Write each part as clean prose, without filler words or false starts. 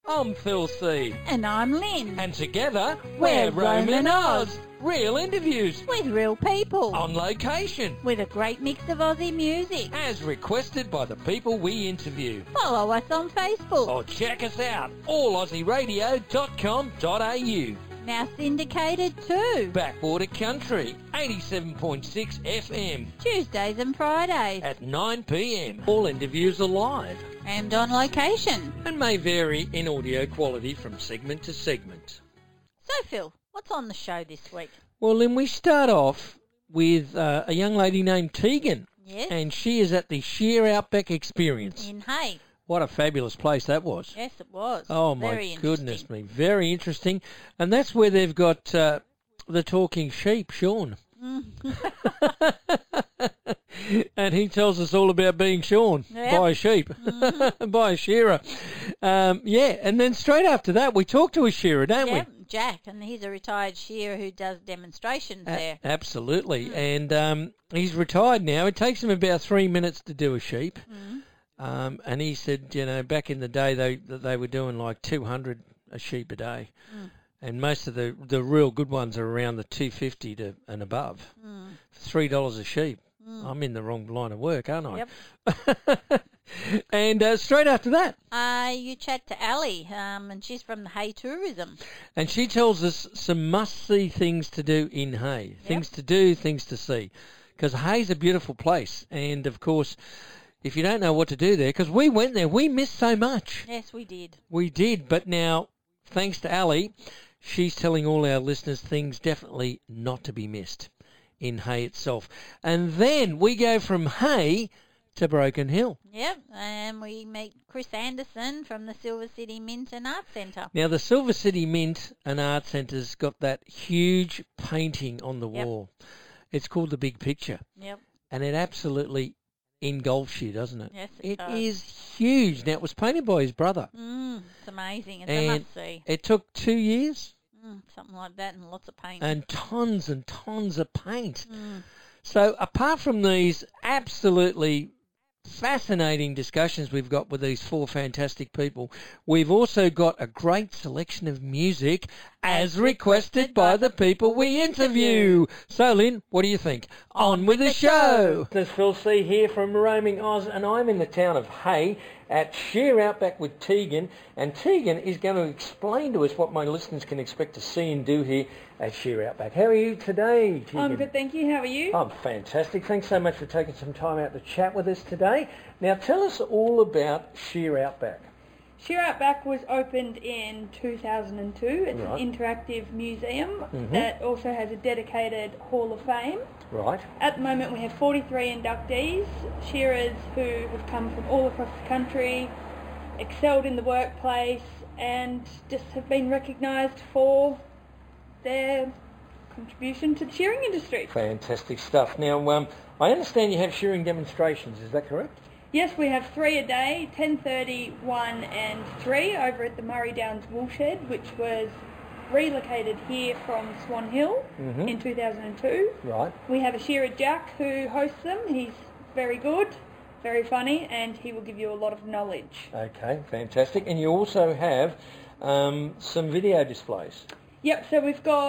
I'm Phil C. And I'm Lynn. And together, We're Roman Oz. Real interviews. With real people. On location. With a great mix of Aussie music. As requested by the people we interview. Follow us on Facebook. Or check us out, allaussieradio.com.au. Now syndicated too. Backwater Country, 87.6 FM. Tuesdays and Fridays. At 9 p.m. All interviews are live. And on location. And may vary in audio quality from segment to segment. So Phil, what's on the show this week? Well, then we start off with a young lady named Tegan. Yes. And she is at the Sheer Outback Experience. In Hay. What a fabulous place that was. Yes, it was. Oh, my goodness me. Very interesting. And that's where they've got the talking sheep, Sean. And he tells us all about being shorn by a sheep, by a shearer. And then straight after that, we talk to a shearer, don't we? Jack, and he's a retired shearer who does demonstrations there. Absolutely. And he's retired now. It takes him about 3 minutes to do a sheep. And he said, back in the day they were doing like 200 a sheep a day. And most of the real good ones are around the 250 and above. $3 a sheep. I'm in the wrong line of work, aren't I? Yep. And straight after that, you chat to Ali, and she's from the Hay Tourism. And she tells us some must-see things to do in Hay. Things to do, things to see. Because Hay's a beautiful place. And, of course, if you don't know what to do there, because we went there, we missed so much. Yes, we did. We did, but now, thanks to Ali, she's telling all our listeners things definitely not to be missed in Hay itself. And then we go from Hay to Broken Hill. Yep, and we meet Chris Anderson from the Silver City Mint and Art Centre. Now, the Silver City Mint and Art Centre's got that huge painting on the wall. It's called The Big Picture. Yep. And it absolutely engulfs you, doesn't it? Yes, it does. is huge. Now, it was painted by his brother. It's amazing. It's a must-see. It took 2 years. Something like that, and lots of paint. And tons of paint. So apart from these absolutely fascinating discussions we've got with these four fantastic people, we've also got a great selection of music as requested by the people we interview. So, Lynn, what do you think? On with the show. This is Phil C. here from Roaming Oz, and I'm in the town of Hay at Sheer Outback with Tegan, and Tegan is going to explain to us what my listeners can expect to see and do here at Sheer Outback. How are you today, Tegan? I'm good, thank you. How are you? I'm fantastic. Thanks so much for taking some time out to chat with us today. Now, tell us all about Sheer Outback. Sheer Outback was opened in 2002. It's an interactive museum that also has a dedicated Hall of Fame. Right. At the moment we have 43 inductees, shearers who have come from all across the country, excelled in the workplace and just have been recognised for their contribution to the shearing industry. Fantastic stuff. Now, I understand you have shearing demonstrations, is that correct? Yes, we have 3 a day, 10:30, 1 and 3 over at the Murray Downs Woolshed, which was relocated here from Swan Hill in 2002. Right. We have a shearer, Jack, who hosts them. He's very good, very funny, and he will give you a lot of knowledge. Okay, fantastic. And you also have some video displays. Yep, so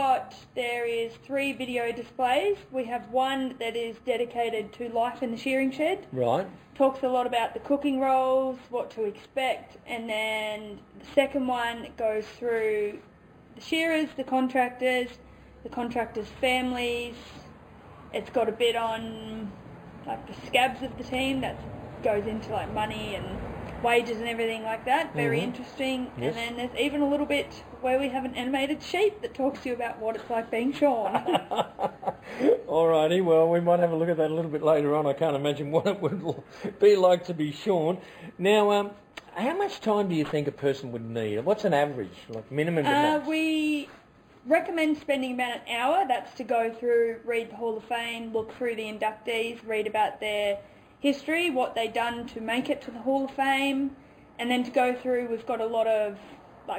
there is 3 video displays. We have one that is dedicated to life in the shearing shed. Right. Talks a lot about the cooking roles, what to expect, and then the second one goes through the shearers, the contractors' families. It's got a bit on like the scabs of the team that goes into like money and wages and everything like that. Very interesting. Yes. And then there's even a little bit where we have an animated sheep that talks to you about what it's like being shorn. Alrighty, well, we might have a look at that a little bit later on. I can't imagine what it would be like to be shorn. Now, how much time do you think a person would need? What's an average, like minimum and max? We recommend spending about an hour. That's to go through, read the Hall of Fame, look through the inductees, read about their history, what they've done to make it to the Hall of Fame, and then to go through, we've got a lot of, like,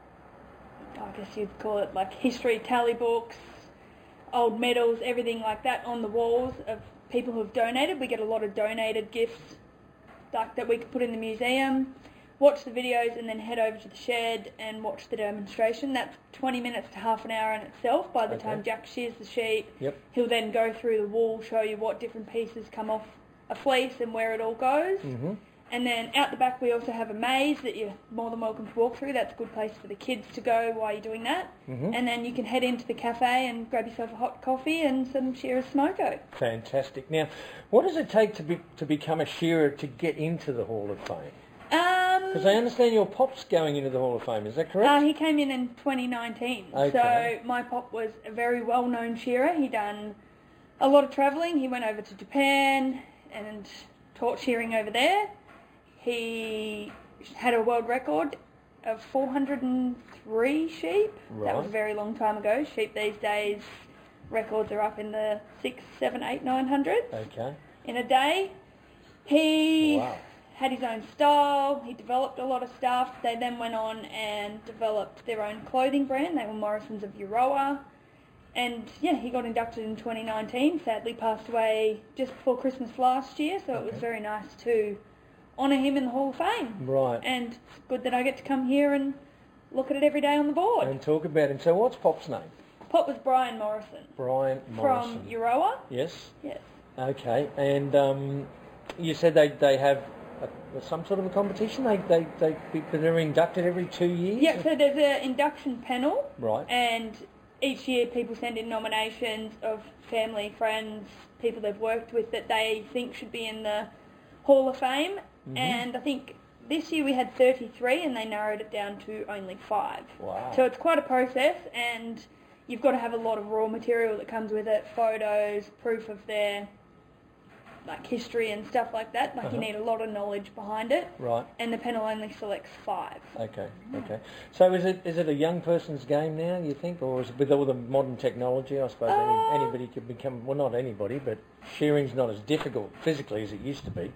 I guess you'd call it like history tally books, old medals, everything like that on the walls of people who have donated. We get a lot of donated gifts like that we could put in the museum. watch the videos and then head over to the shed and watch the demonstration. That's 20 minutes to half an hour in itself. By the time Jack shears the sheep, he'll then go through the wool, show you what different pieces come off a fleece and where it all goes. And then out the back we also have a maze that you're more than welcome to walk through. That's a good place for the kids to go while you're doing that. And then you can head into the cafe and grab yourself a hot coffee and some shearer smoko. Fantastic. Now, what does it take to become a shearer to get into the Hall of Fame? Because I understand your pop's going into the Hall of Fame, is that correct? He came in 2019. Okay. So my pop was a very well-known shearer. He done a lot of travelling. He went over to Japan and taught shearing over there. He had a world record of 403 sheep. Right. That was a very long time ago. Sheep these days, records are up in the 6, 7, 8, 900 in a day. He had his own style. He developed a lot of stuff. They then went on and developed their own clothing brand. They were Morrisons of Euroa. And yeah, he got inducted in 2019. Sadly passed away just before Christmas last year. So it was very nice to honour him in the Hall of Fame. Right. And it's good that I get to come here and look at it every day on the board. And talk about him. So what's Pop's name? Pop was Brian Morrison. Brian Morrison. From Euroa. Yes. Yes. Okay. And you said they have some sort of a competition? They're inducted every 2 years? Yeah, so there's an induction panel. Right. And each year people send in nominations of family, friends, people they've worked with that they think should be in the Hall of Fame. And I think this year we had 33 and they narrowed it down to only 5. Wow. So it's quite a process and you've got to have a lot of raw material that comes with it, photos, proof of their history and stuff like that. You need a lot of knowledge behind it. Right. And the panel only selects 5. Okay. So is it a young person's game now, you think? Or is it with all the modern technology, I suppose anybody could become, well, not anybody, but shearing's not as difficult physically as it used to be.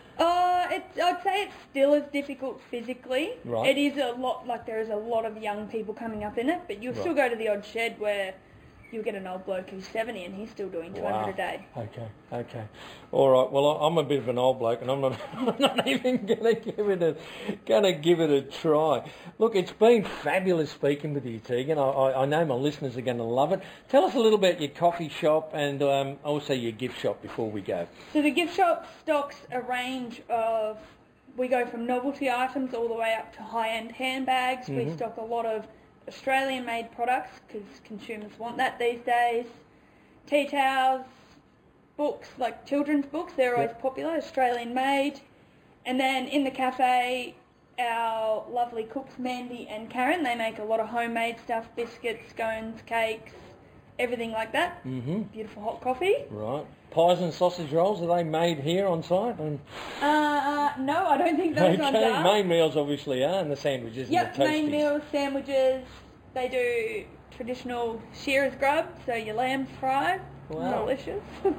I'd say it's still as difficult physically. Right. It is a lot, there is a lot of young people coming up in it, but you'll still go to the odd shed where you'll get an old bloke who's 70 and he's still doing 200 a day. Okay. All right. Well, I'm a bit of an old bloke, and I'm not even gonna give it a try. Look, it's been fabulous speaking with you, Tegan. I know my listeners are going to love it. Tell us a little about your coffee shop and also your gift shop before we go. So the gift shop stocks a range of. We go from novelty items all the way up to high-end handbags. We stock a lot of Australian-made products because consumers want that these days. Tea towels, books, like children's books, they're always popular, Australian-made. And then in the cafe, our lovely cooks, Mandy and Karen, they make a lot of homemade stuff, biscuits, scones, cakes, everything like that. Beautiful hot coffee. Right. Pies and sausage rolls, are they made here on site? No, I don't think those ones are. Main meals obviously are, and the sandwiches and the toasties. Main meals, sandwiches. They do traditional shearer's grub, so your lamb's fry. Wow. Delicious.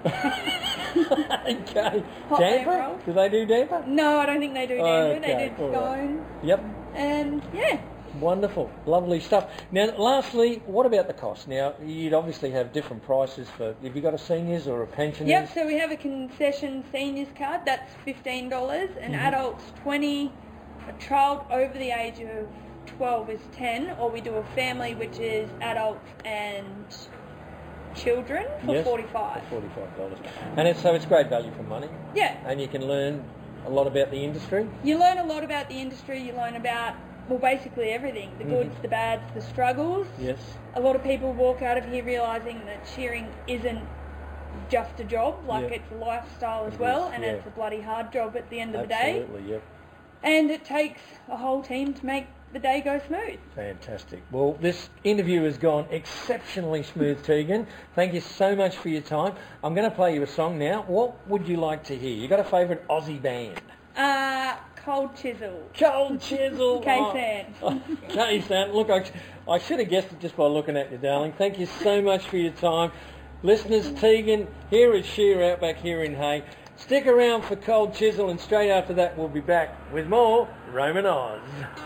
Okay. Hot Damper? Do they do damper? No, I don't think they do damper. Okay, They do scones. Right. Yep. And yeah. Wonderful. Lovely stuff. Now, lastly, what about the cost? Now, you'd obviously have different prices for, have you got a seniors or a pensioners? Yep, so we have a concession seniors card, that's $15, and adults 20, a child over the age of 12 is 10, or we do a family which is adults and children for $45. For $45. And it's great value for money. Yeah. And you can learn a lot about the industry. You learn a lot about the industry, you learn about, well, basically everything. The goods, the bads, the struggles. Yes. A lot of people walk out of here realising that shearing isn't just a job, it's a lifestyle as well, and it's a bloody hard job at the end of the day. Absolutely, yep. And it takes a whole team to make the day go smooth. Fantastic. Well, this interview has gone exceptionally smooth, Tegan. Thank you so much for your time. I'm going to play you a song now. What would you like to hear? You got a favourite Aussie band? Cold Chisel. Cold Chisel. K-San. K-San. Look, I should have guessed it just by looking at you, darling. Thank you so much for your time. Listeners, Tegan, here is Shear Outback here in Hay. Stick around for Cold Chisel, and straight after that we'll be back with more Roman Oz.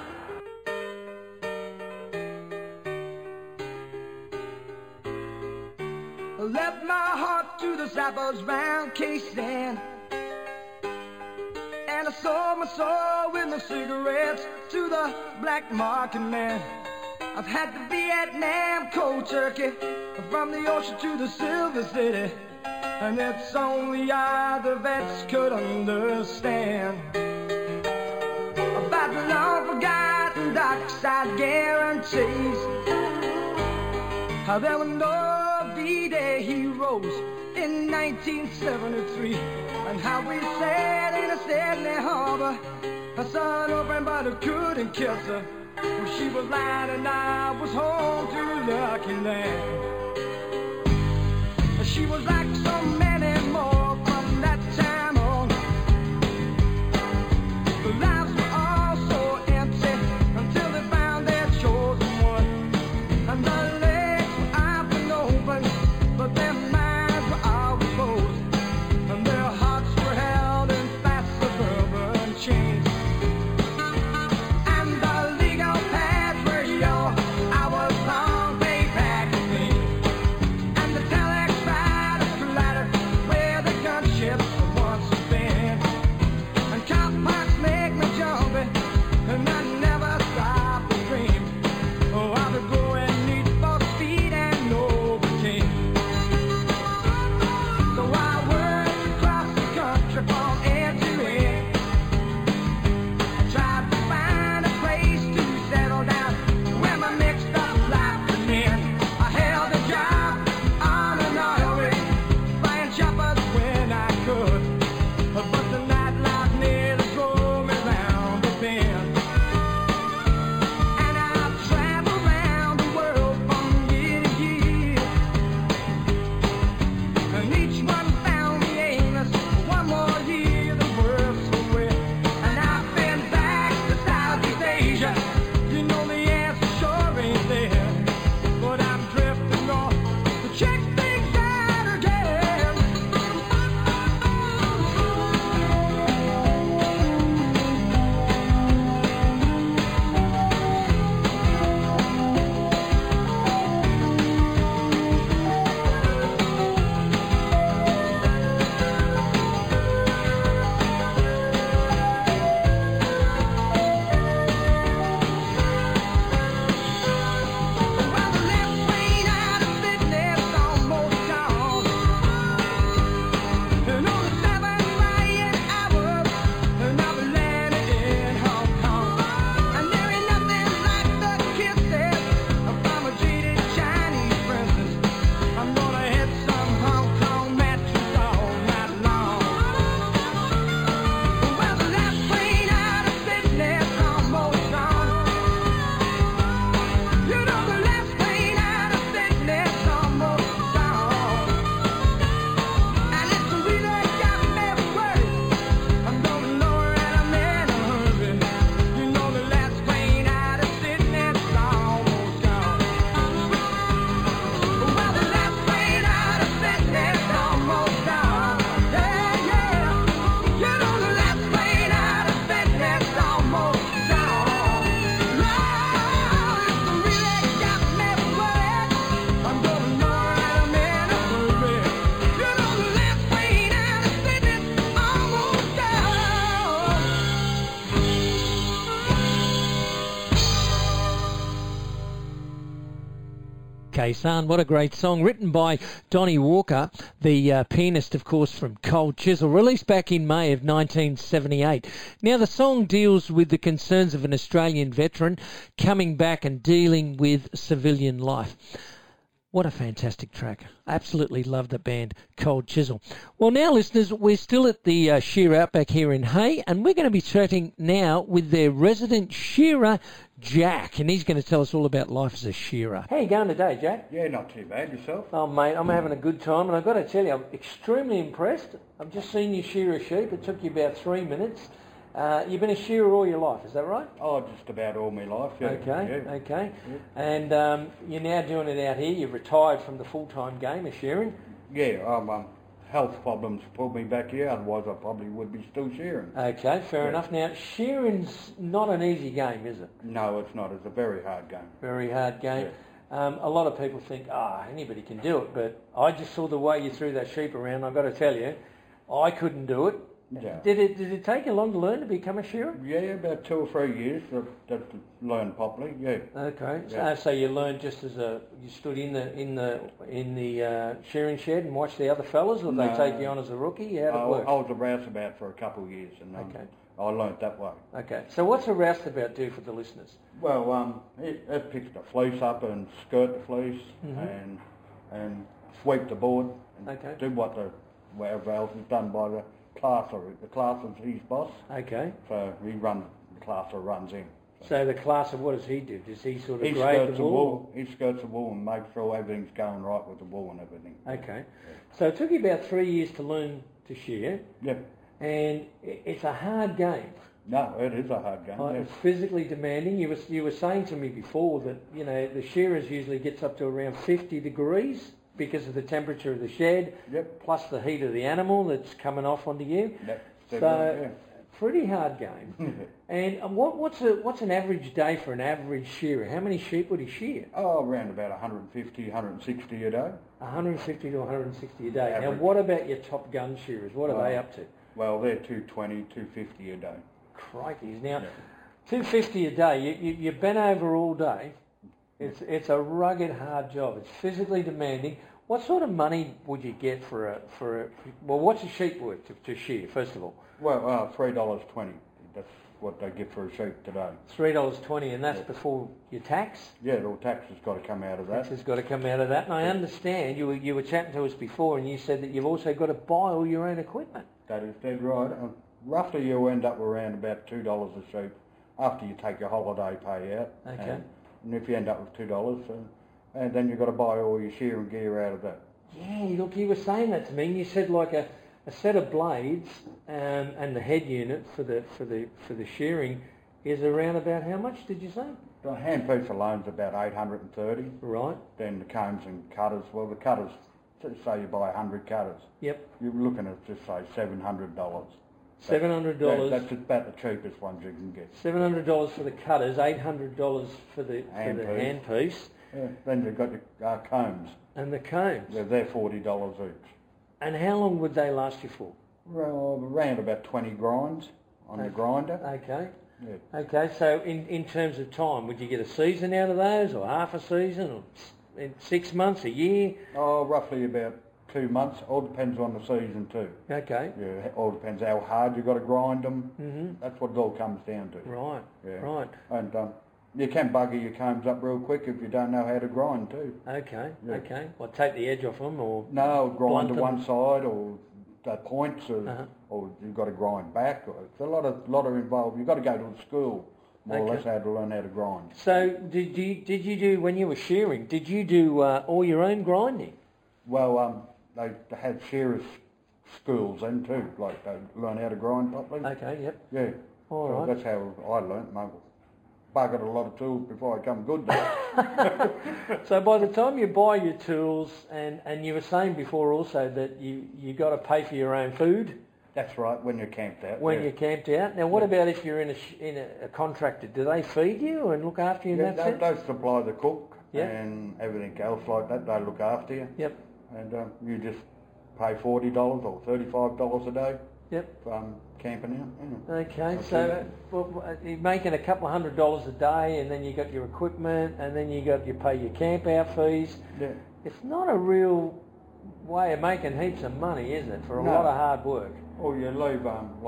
Left my heart to the sappers round K-San, and I sold my soul with my cigarettes to the black market man. I've had the Vietnam cold turkey, from the ocean to the Silver City, and it's only other vets could understand about the long-forgotten dark-side guarantees. How there were no D-Day heroes in 1973, and how we sat in a Sydney harbor, her son open but who couldn't kiss her. Well, she was lying and I was home to Lucky Land. She was like so many more from that time on. The lives were all so empty until they found their chosen one. And the legs were up and open, but their minds were always closed, and their hearts were held in fast suburban chains. And the legal pads were your hours long payback clean. And the telex riders collided where the gunships once had been. And cop parks make me jumpy, and I never stop to dream. Oh, I'll be going need for speed and Novocaine. So I worked across the country from end to end. I tried to find a place to settle down where my mixed up life could end. I held a job on an oil rig, flying choppers when I could, but the nightlife nearly drove me round the bend. And I traveled around the world from year to year, and each one found me aimless. One more year, the world's away. And I've been back to Southeast Asia. You know the answer sure ain't there, but I'm drifting north to check things out again. Well, the left train out of Sydney's almost gone, and on the 7 flying hours, and I'll be landing in Hong Kong. And there ain't nothing like the kisses from a jaded Chinese princess. I'm gonna hit some Hong Kong matches all night long. Well, the last train out of Sydney's almost gone. You know the last train out of Sydney's almost gone. And it's really got me worried. I'm going nowhere and I'm in a hurry. You know the last train out of Sydney's almost gone. Well, the last train out of Sydney's almost gone. Yeah, yeah. You know the last train out of Sydney's almost gone. Lord, it's really got me worried. I'm going nowhere and I'm in a hurry. You know the last train out of Sydney's almost gone. Khe-Sanh, what a great song, written by Donnie Walker, the pianist, of course, from Cold Chisel, released back in May of 1978. Now, the song deals with the concerns of an Australian veteran coming back and dealing with civilian life. What a fantastic track. Absolutely love the band Cold Chisel. Well, now, listeners, we're still at the Shearer Outback here in Hay, and we're going to be chatting now with their resident shearer, Jack, and he's going to tell us all about life as a shearer. How you going today, Jack? Yeah, not too bad. Yourself? Oh, mate, I'm having a good time, and I've got to tell you, I'm extremely impressed. I've just seen you shear a sheep. It took you about 3 minutes. You've been a shearer all your life, is that right? Oh, just about all my life, yeah. Okay, yeah. okay. Yeah. And you're now doing it out here. You've retired from the full-time game of shearing. Yeah, health problems pulled me back here, otherwise I probably would be still shearing. Okay, fair enough. Now, shearing's not an easy game, is it? No, it's not. It's a very hard game. Very hard game. Yeah. A lot of people think, anybody can do it, but I just saw the way you threw that sheep around. I've got to tell you, I couldn't do it. Yeah. Did it take you long to learn to become a shearer? Yeah, about 2 or 3 years to learn properly. Yeah. Okay. Yeah. So you learned just as you stood in the shearing shed and watched the other fellas, or they No. take you on as a rookie? How did it work? I was a rouseabout for a couple of years, and Okay. I learnt that way. Okay. So what's a roustabout do for the listeners? Well, it picks the fleece up and skirt the fleece and sweep the board and Okay. do whatever else is done by the classer. The classer's his boss, Okay. so the classer runs in. So the classer, what does he do? Does he sort of He grade skirts the the wool? wool. He skirts the wool and makes sure everything's going right with the wool and everything. Okay. So it took you about 3 years to learn to shear, Yeah. and it's a hard game. No, it is a hard game. It's physically demanding. You were saying to me before that the shearers usually gets up to around 50 degrees because of the temperature of the shed, Yep. plus the heat of the animal that's coming off onto you. Yep. So pretty hard game. And what's an average day for an average shearer? How many sheep would he shear? Oh, around about 150, 160 a day. 150 to 160 a day. Now, Average. what about your top gun shearers? What are they up to? Well, they're 220, 250 a day. Crikeys. Now, Yeah. 250 a day. You bent over all day. It's a rugged, hard job. It's physically demanding. What sort of money would you get for a well? What's a sheep worth to shear? First of all, Well, $3.20. That's what they get for a sheep today. $3.20, and that's before your tax. Yeah, all tax has got to come out of that. Tax has got to come out of that. And I understand you were chatting to us before, and you said that you've also got to buy all your own equipment. That is dead right. Roughly, you'll end up around about $2 a sheep after you take your holiday pay out. Okay. And if you end up with $2, and then you've got to buy all your shearing gear out of that. Yeah, look, you were saying that to me, and you said like a set of blades and the head unit for the shearing is around about how much did you say? The handpiece alone's about $830. Right. Then the combs and cutters. Well, the cutters, say you buy 100 cutters. Yep. You're looking at just say $700. $700. That's about the cheapest ones you can get. $700 for the cutters, $800 for the handpiece, Yeah. Then you've got your combs. and the combs. Yeah, they're $40 each. And how long would they last you for? Well, around about 20 grinds on the grinder. Okay. Yeah. Okay, so in terms of time, would you get a season out of those, or half a season, or in 6 months, a year? Oh, roughly about 2 months. All depends on the season too. Okay. Yeah, all depends how hard you've got to grind them. Mm-hmm. That's what it all comes down to. Right. Yeah. Right. And you can bugger your combs up real quick if you don't know how to grind too. Okay. Yeah. Okay. Well, take the edge off them, or No, grind Blunt to them. one side or the points, Uh-huh. or you've got to grind back. It's a lot of involved. You've got to go to school more or Okay. less how to learn how to grind. So did you do, when you were shearing, did you do all your own grinding? Well, they had shearers schools then too, like they learn how to grind properly. Okay. Yep. Yeah. All So right. that's how I learnt. I buggered a lot of tools before I come good there. So by the time you buy your tools, and you were saying before also that you got to pay for your own food That's right, when you're camped out. when yeah. you're camped out. Now, what about if you're in a contractor? Do they feed you and look after you in Yeah, that they sense? supply the cook Yeah. and everything else like that. They look after you. Yep. And you just pay $40 or $35 a day Yep. from camping out. Yeah. Okay, That's so it. you're making a couple of $100 a day, and then you got your equipment, and then you pay your camp out fees. Yeah. It's not a real way of making heaps of money, is it, for a No. lot of hard work? Or you leave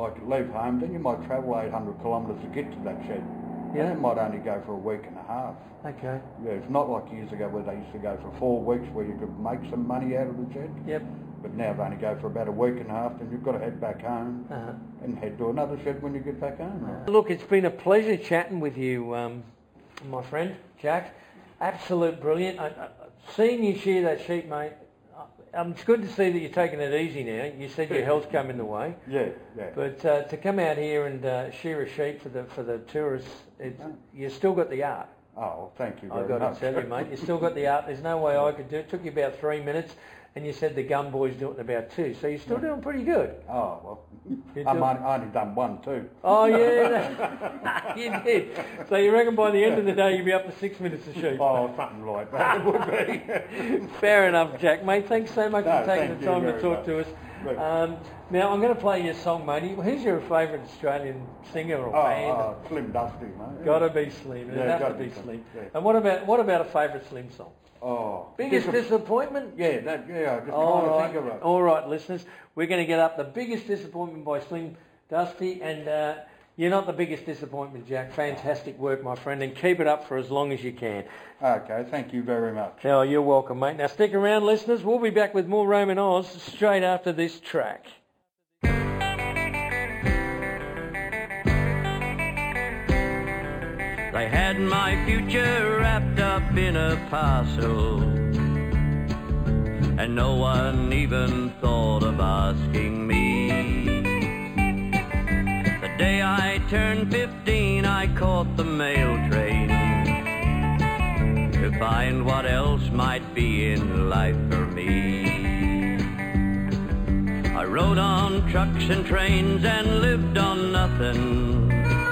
home, then you might travel 800 kilometres to get to that shed. Yeah. And it might only go for a week and a half. Okay. Yeah, it's not like years ago where they used to go for 4 weeks where you could make some money out of the shed. Yep. But now they only go for about a week and a half, then you've got to head back home Uh-huh. and head to another shed when you get back home. Look, it's been a pleasure chatting with you, my friend, Jack. Absolute brilliant. Seeing you shear that sheep, mate, it's good to see that you're taking it easy now. You said your health come in the way. Yeah, yeah. But to come out here and shear a sheep for the tourists, you still got the art. Oh, thank you very I've got much. to tell you, mate, you still got the art. There's no way I could do it. It took you about 3 minutes, and you said the gun boys do it in about 2. So you're still doing pretty good. Oh, well, You're I've doing- only done 1 too. Oh, yeah. You did. So you reckon by the end of the day you'll be up to 6 minutes of sheep? Oh, something like that it would be. Fair enough, Jack. Mate, thanks so much No, for taking thank the you time to very talk much. to us. Right. Now, I'm going to play your song, matey. Who's your favourite Australian singer or band? Slim Dusty, mate. Got to be Slim. Yeah, It has gotta to be be Slim. yeah. And what about a favourite Slim song? Oh, Biggest disappointment? Yeah, I just trying All to think of it. All right, listeners. We're going to get up the biggest disappointment by Slim Dusty, and you're not the biggest disappointment, Jack. Fantastic work, my friend, and keep it up for as long as you can. Okay, thank you very much. Oh, you're welcome, mate. Now stick around, listeners. We'll be back with more Roman Oz straight after this track. They had my future wrapped up in a parcel, and no one even thought of asking me. The day I turned 15, I caught the mail train to find what else might be in life for me. I rode on trucks and trains and lived on nothing.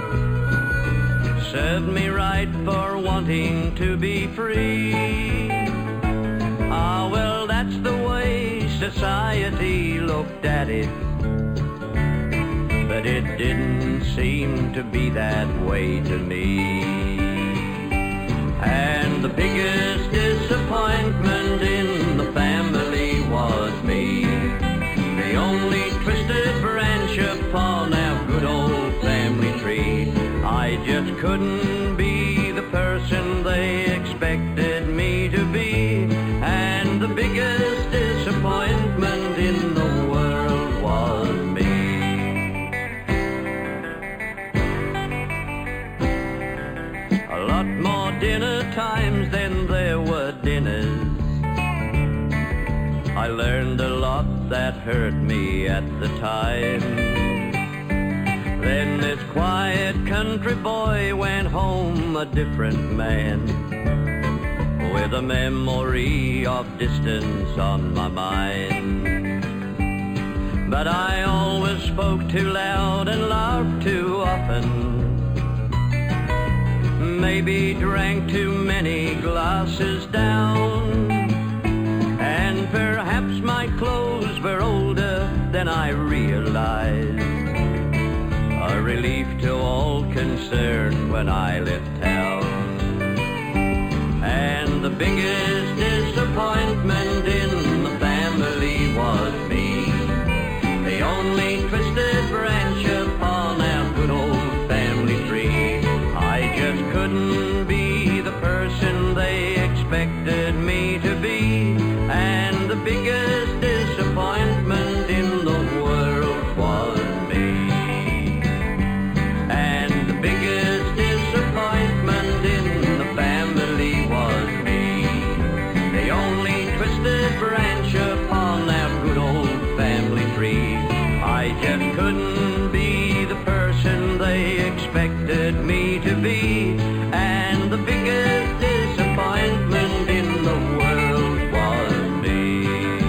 Served me right for wanting to be free. Ah, well, that's the way society looked at it, but it didn't seem to be that way to me. And the biggest disappointment in the family was me, the only twisted branch upon our good old family tree. I just couldn't be the person they expected me to be, and the biggest disappointment in the world was me. A lot more dinner times than there were dinners. I learned a lot that hurt me at the time. Then this quiet country boy went home a different man, with a memory of distance on my mind. But I always spoke too loud and laughed too often, maybe drank too many glasses down, and perhaps my clothes were older than I realized. A relief to all concerned when I left town. And the biggest disappointment in the family was me, the only twisted branch upon our good old family tree. I just couldn't be the person they expected me to be, and the biggest disappointment in the world was me. Branch upon our good old family tree. I just couldn't be the person they expected me to be, and the biggest disappointment in the world was me.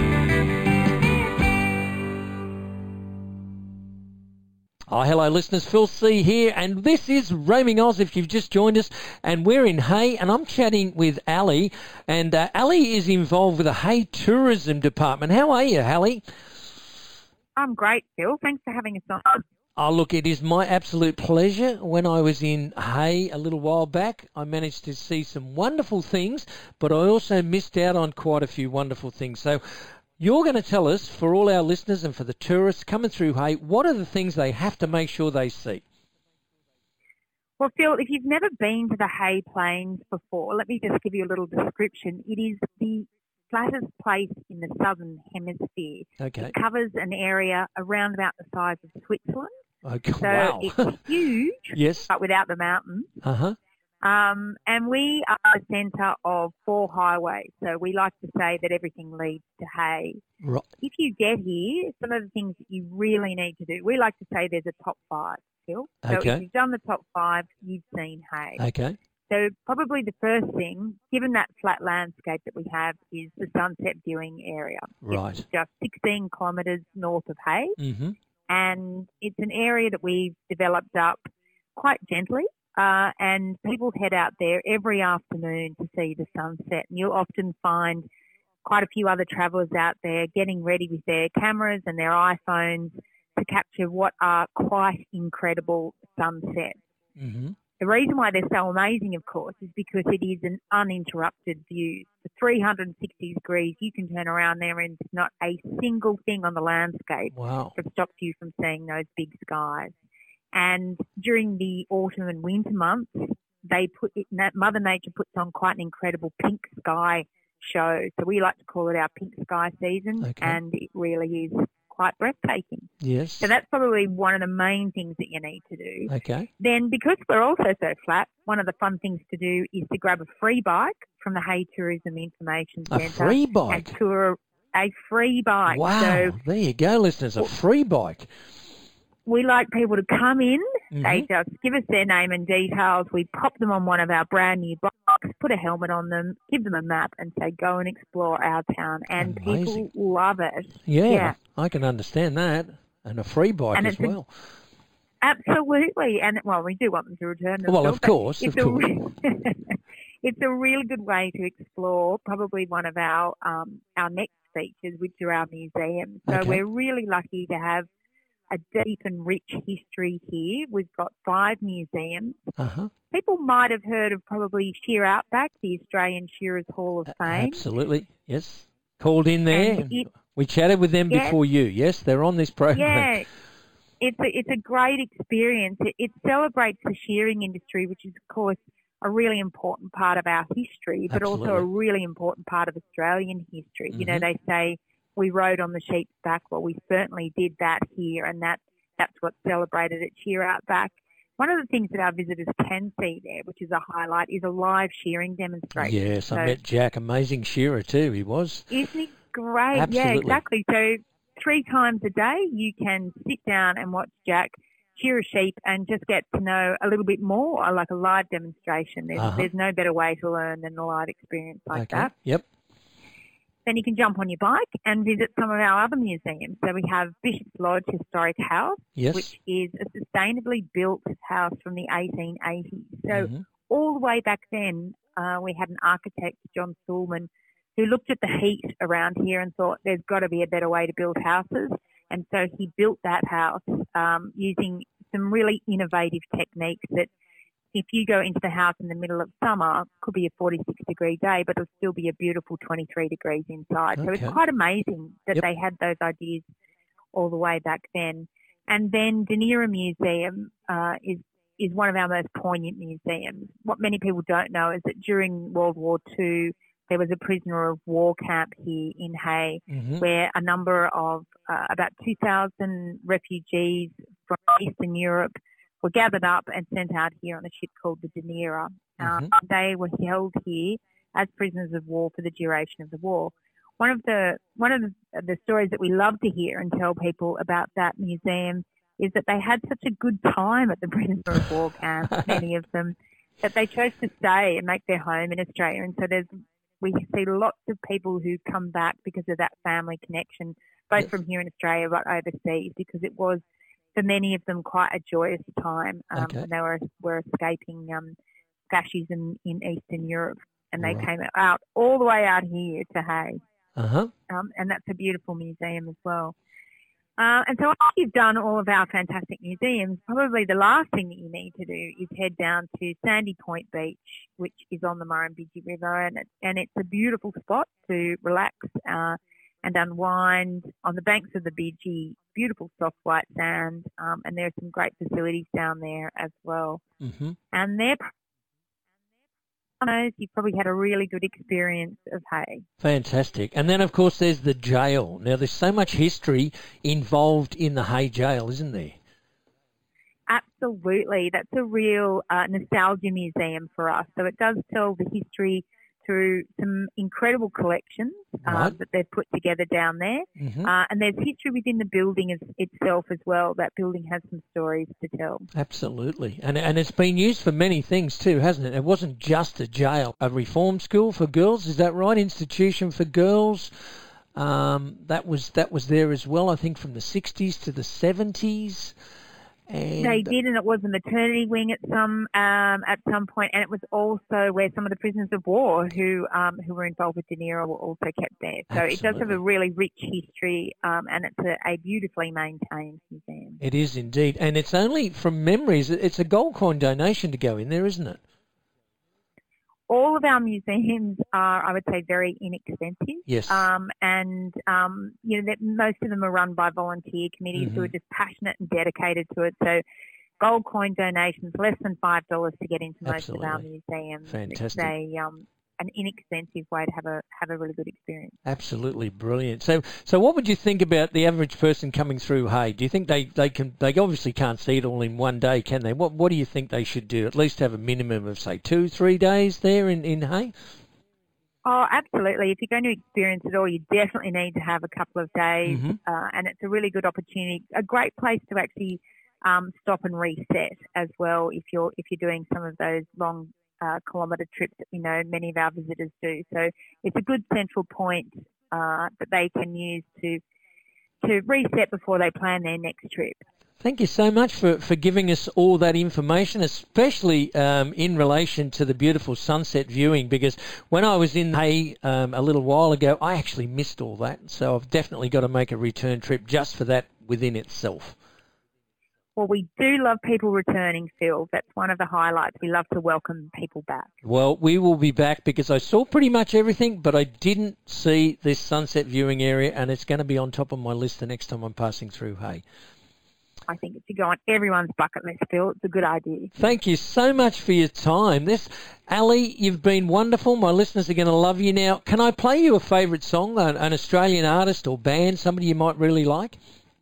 Oh, hello listeners, Phil C here, and this is Roaming Oz if you've just joined us, and we're in Hay, and I'm chatting with Ali, and Ali is involved with the Hay Tourism Department. How are you, Ali? I'm great, Phil. Thanks for having us on. Oh, look, it is my absolute pleasure. When I was in Hay a little while back, I managed to see some wonderful things, but I also missed out on quite a few wonderful things. So you're going to tell us, for all our listeners and for the tourists coming through Hay, what are the things they have to make sure they see? Well, Phil, if you've never been to the Hay Plains before, let me just give you a little description. It is the flattest place in the southern hemisphere. Okay. It covers an area around about the size of Switzerland. Okay. So Wow. it's huge, Yes. but without the mountains. Uh-huh. And we are the centre of 4 highways. So we like to say that everything leads to Hay. Right. If you get here, some of the things that you really need to do, we like to say there's a top 5, Phil. So Okay. if you've done the top 5, you've seen Hay. Okay. So probably the first thing, given that flat landscape that we have, is the sunset viewing area. Right. It's just 16 kilometres north of Hay. Mm-hmm. And it's an area that we've developed up quite gently. And people head out there every afternoon to see the sunset. And you'll often find quite a few other travellers out there getting ready with their cameras and their iPhones to capture what are quite incredible sunsets. Mm-hmm. The reason why they're so amazing, of course, is because it is an uninterrupted view. For 360 degrees, you can turn around there and there's not a single thing on the landscape Wow. that stops you from seeing those big skies. And during the autumn and winter months, Mother Nature puts on quite an incredible pink sky show. So we like to call it our pink sky season, Okay. and it really is quite breathtaking. Yes. So that's probably one of the main things that you need to do. Okay. Then, because we're also so flat, one of the fun things to do is to grab a free bike from the Hay Tourism Information A Centre free and bike. tour a free bike. Wow. So There you go, listeners. A free bike. we like people to come in. Mhm. They just give us their name and details. We pop them on one of our brand new bikes, put a helmet on them, give them a map and say, go and explore our town. And Amazing. people love it. Yeah, Yeah. I can understand that. And a free bike And as it's a- well. Absolutely. And, well, we do want them to return them. Well, still, of but course, of course. It's a really good way to explore probably one of our next features, which are our museums. So Okay. we're really lucky to have a deep and rich history here. We've got 5 museums. Uh-huh. People might have heard of probably Shear Outback, the Australian Shearers Hall of Fame. Absolutely. Yes. Called in there. And it- We chatted with them Yes. before you. Yes, they're on this program. Yeah, it's a great experience. It celebrates the shearing industry, which is, of course, a really important part of our history, but also a Absolutely. really important part of Australian history. You know, Mhm. they say we rode on the sheep's back. Well, we certainly did that here, and that's what's celebrated at Shear Outback. One of the things that our visitors can see there, which is a highlight, is a live shearing demonstration. Yes, I So- met Jack. Amazing shearer too, he was. Isn't it great? Yeah, Absolutely. exactly. So 3 times a day you can sit down and watch Jack shear a sheep and just get to know a little bit more, like a live demonstration. There's no better way to learn than a live experience like Okay. that. Yep. Then you can jump on your bike and visit some of our other museums. So we have Bishop's Lodge Historic House, Yes. which is a sustainably built house from the 1880s. So Mhm. all the way back then, we had an architect, John Sulman, who looked at the heat around here and thought there's got to be a better way to build houses. And so he built that house using some really innovative techniques that if you go into the house in the middle of summer, could be a 46-degree day, but it'll still be a beautiful 23 degrees inside. So Okay. it's quite amazing that Yep. they had those ideas all the way back then. And then Dunera Museum is one of our most poignant museums. What many people don't know is that during World War II, there was a prisoner of war camp here in Hay, Mhm. where a number of about 2,000 refugees from Eastern Europe were gathered up and sent out here on a ship called the Dunera. They were held here as prisoners of war for the duration of the war. One of the stories that we love to hear and tell people about that museum is that they had such a good time at the prisoner of war camp, many of them, that they chose to stay and make their home in Australia. And so we see lots of people who come back because of that family connection, both Yes. from here in Australia but overseas, because it was, for many of them, quite a joyous time Okay. when they were escaping fascism in Eastern Europe. And they Right. came out all the way out here to Hay. Uh-huh. And that's a beautiful museum as well. And so after you've done all of our fantastic museums, probably the last thing that you need to do is head down to Sandy Point Beach, which is on the Murrumbidgee River, and it's a beautiful spot to relax and unwind on the banks of the Bidgee, beautiful soft white sand, and there are some great facilities down there as well. Mhm. And you've probably had a really good experience of Hay. Fantastic. And then, of course, there's the jail. Now, there's so much history involved in the Hay Jail, isn't there? Absolutely. That's a real nostalgia museum for us. So it does tell the history through some incredible collections Right. that they've put together down there. Mhm. And there's history within the building itself as well. That building has some stories to tell. Absolutely. And it's been used for many things too, hasn't it? It wasn't just a jail. A reform school for girls, is that right? Institution for girls. That was there as well, I think, from the 60s to the 70s. And They did, and it was a maternity wing at some point, and it was also where some of the prisoners of war who were involved with De Niro were also kept there. So it does have a really rich history, and it's a beautifully maintained museum. It is indeed, and it's only from memories. It's a gold coin donation to go in there, isn't it? All of our museums are, I would say, very inexpensive. Yes. And that most of them are run by volunteer committees who are just passionate and dedicated to it. So gold coin donations, less than $5 to get into most of our museums. Fantastic. It's an inexpensive way to have a really good experience. Absolutely brilliant. So what would you think about the average person coming through Hay? Do you think they obviously can't see it all in one day, can they? What do you think they should do? At least have a minimum of, say, 2-3 days there in Hay? Oh, absolutely. If you're going to experience it all, you definitely need to have a couple of days, and it's a really good opportunity, a great place to actually stop and reset as well if you're doing some of those long kilometre trips that many of our visitors do. So it's a good central point that they can use to reset before they plan their next trip. Thank you so much for giving us all that information, especially in relation to the beautiful sunset viewing, because when I was in Hay a little while ago, I actually missed all that. So I've definitely got to make a return trip just for that within itself. Well, we do love people returning, Phil. That's one of the highlights. We love to welcome people back. Well, we will be back because I saw pretty much everything, but I didn't see this sunset viewing area, and it's going to be on top of my list the next time I'm passing through Hay. I think it should go on everyone's bucket list, Phil. It's a good idea. Thank you so much for your time. Ali, you've been wonderful. My listeners are going to love you now. Can I play you a favourite song, an Australian artist or band, somebody you might really like?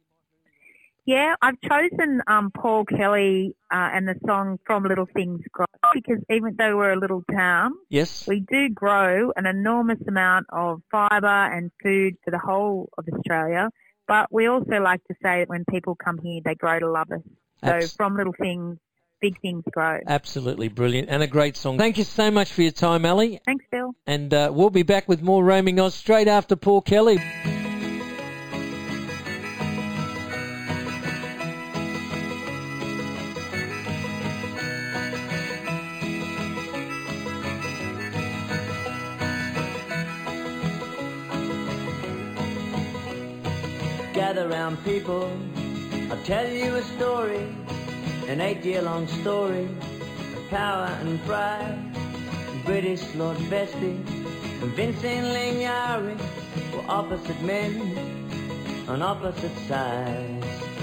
Yeah, I've chosen Paul Kelly and the song From Little Things Grow because even though we're a little town, yes, we do grow an enormous amount of fibre and food for the whole of Australia. But we also like to say that when people come here, they grow to love us. So from little things, big things grow. Absolutely brilliant and a great song. Thank you so much for your time, Ali. Thanks, Phil. And we'll be back with more Roaming Oz straight after Paul Kelly. Gather round people, I'll tell you a story, an 8-year-long story of power and pride. British Lord Vestey and Vincent Lingiari were opposite men on opposite sides.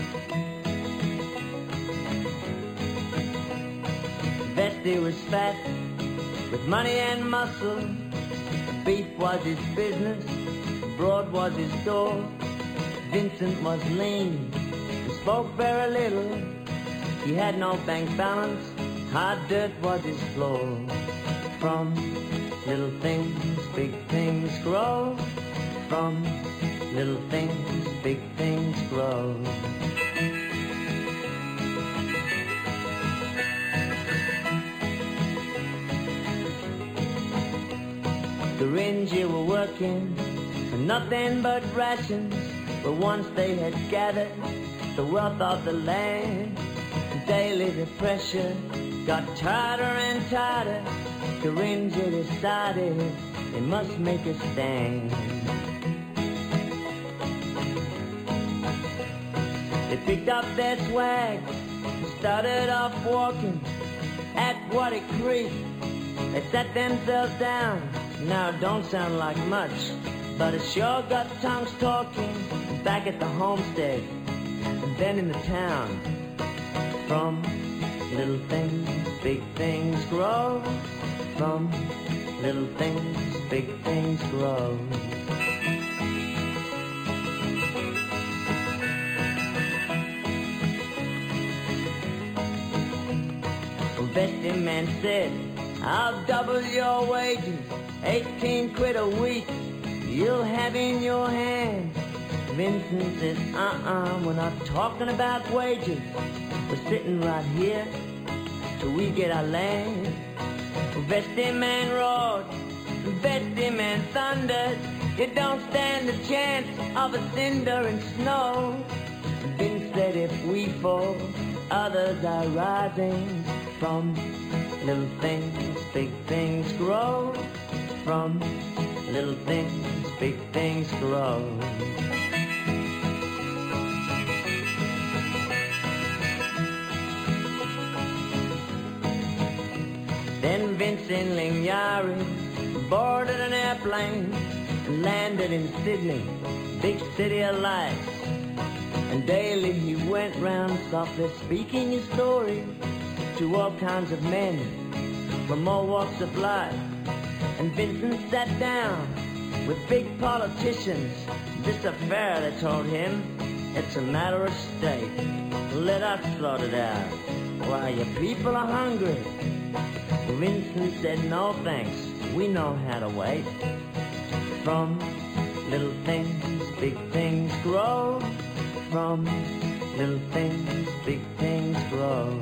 Vestey was fat with money and muscle, beef was his business, broad was his door. Vincent was lean and spoke very little. He had no bank balance, hard dirt was his floor. From little things, big things grow. From little things, big things grow. The Ranger were working for nothing but rations. But once they had gathered the wealth of the land, daily the pressure got tighter and tighter. The Ranger decided they must make a stand. They picked up their swag and started off walking at Waddy Creek. They sat themselves down. Now it don't sound like much, but it sure got tongues talking. Back at the homestead, and then in the town. From little things, big things grow. From little things, big things grow. Well, Vestey man said, I'll double your wages, 18 quid a week, you'll have in your hands. Vincent says, we're not talking about wages. We're sitting right here till we get our land. Vestey man roared, Vestey man thundered. You don't stand a chance of a cinder and snow. Vince said, if we fall, others are rising. From little things, big things grow. From little things, big things grow. Then Vincent Lingiari boarded an airplane and landed in Sydney, big city of lights. And daily he went round softly speaking his story to all kinds of men from all walks of life. And Vincent sat down with big politicians. This affair, they told him, it's a matter of state. Let us sort it out. Why, your people are hungry. Vincent said, no thanks, we know how to wait. From little things, big things grow. From little things, big things grow.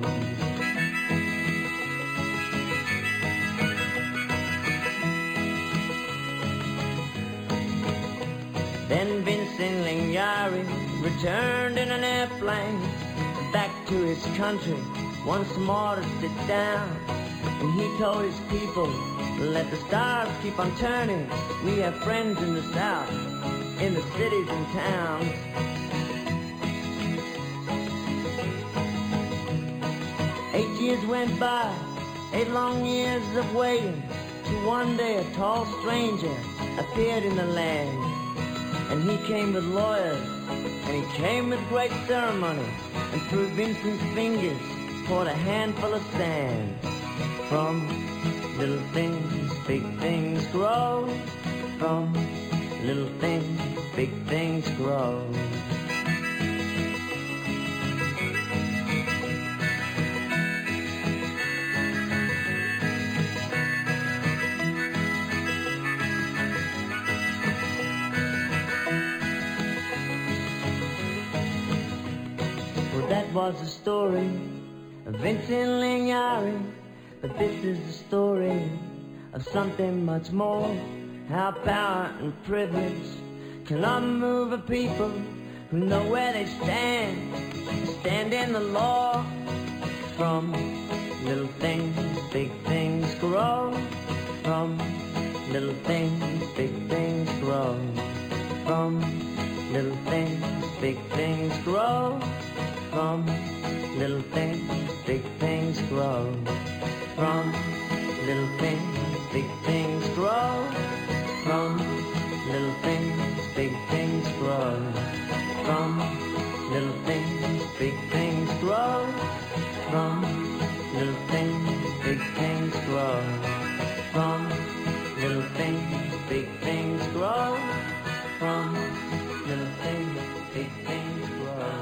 Then Vincent Lingiari returned in an airplane back to his country once more to sit down. And he told his people, let the stars keep on turning. We have friends in the South, in the cities and towns. 8 years went by, 8 long years of waiting, till one day a tall stranger appeared in the land. And he came with lawyers, and he came with great ceremony, and through Vincent's fingers poured a handful of sand. From little things, big things grow. From little things, big things grow. Well, that was the story of Vincent Lingiari. But this is the story of something much more. How power and privilege can unmove a people who know where they stand in the law. From little things, big things grow. From little things, big things grow. From little things, big things grow. From little things, big things grow. From little things, big things grow. From little things, big things grow. From little things, big things grow. From little things, big things grow. From little things, big things grow. From little things, big things grow.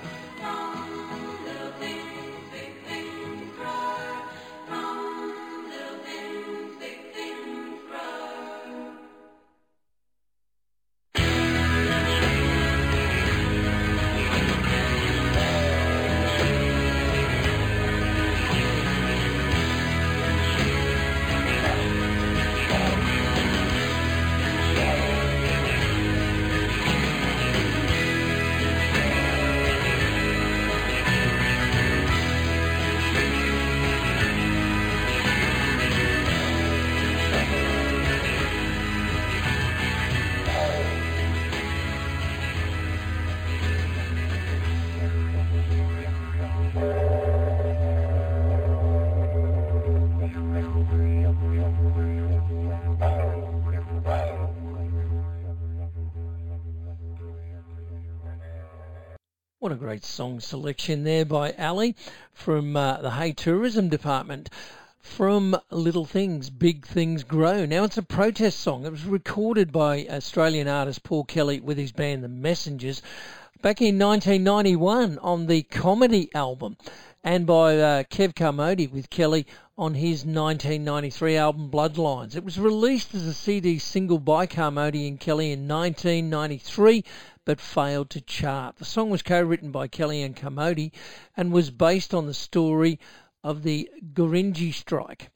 What a great song selection there by Ali from the Hay Tourism Department. From Little Things, Big Things Grow. Now, it's a protest song. It was recorded by Australian artist Paul Kelly with his band The Messengers back in 1991 on the Comedy album, and by Kev Carmody with Kelly on his 1993 album Bloodlines. It was released as a CD single by Carmody and Kelly in 1993, but failed to chart. The song was co-written by Kelly and Carmody and was based on the story of the Gurindji strike,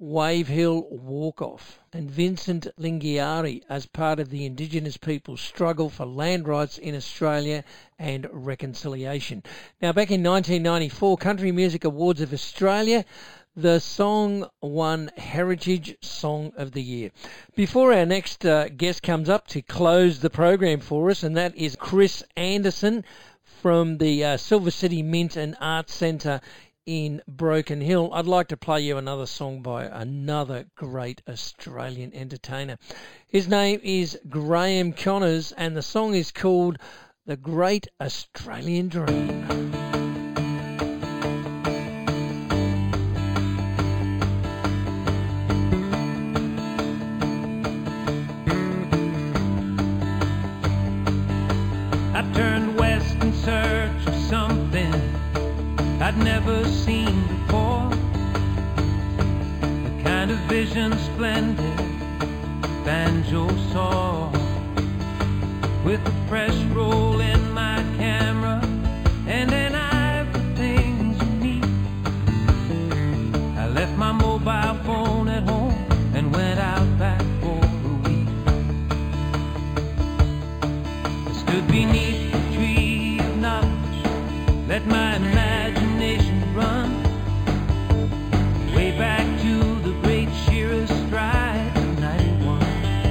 Wave Hill Walk-Off, and Vincent Lingiari as part of the Indigenous people's struggle for land rights in Australia and reconciliation. Now, back in 1994, Country Music Awards of Australia, the song won Heritage Song of the Year. Before our next guest comes up to close the program for us, and that is Chris Anderson from the Silver City Mint and Arts Centre in Broken Hill, I'd like to play you another song by another great Australian entertainer. His name is Graham Connors, and the song is called The Great Australian Dream. I turned west in search of something I'd never seen before. The kind of vision splendid banjo saw. With a fresh roll in my camera and an eye for things unique, I left my mobile phone at home and went out back for a week. I stood beneath the tree of knowledge, let my imagination run way back to the great Shearer strike of 91.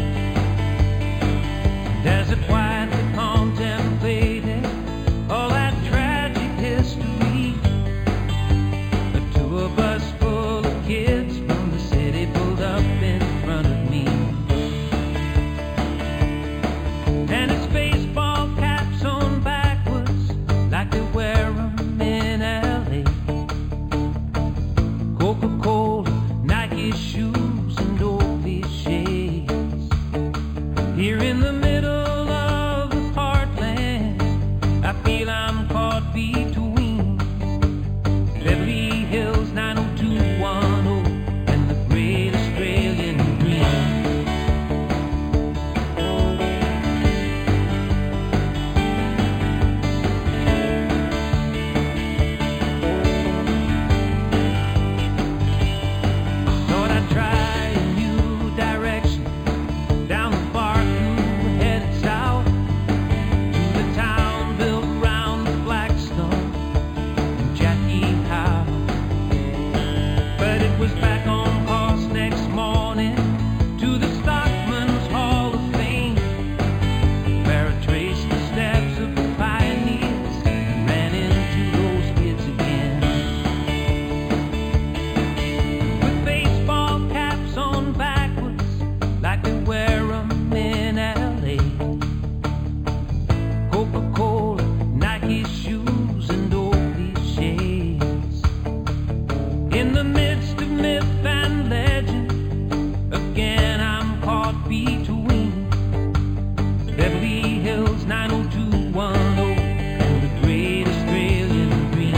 And as I quietly contemplated all that tragic history, a tour bus full of kids from the city pulled up in front of me. And its baseball caps on backwards like they wear them in L.A. Coca-Cola, Nike shoes, and Oakley shades. Here in the middle of the heartland, I feel I'm caught between Beverly Hills 90210 and the great Australian dream. Thought I'd try a new direction down the Barcoo, headed south to the town built round the Blackstone and Jackie Howe. But it was back on course next morning to the Stockman's Hall of Fame, where I traced the steps of the pioneers and ran into those kids again. With baseball caps on backwards like they wear them in L.A. Coca-Cola, Nike shoes, and Oakley shades. In the midst of myth and legend, again I'm caught between Beverly Hills 90210 and the great Australian dream.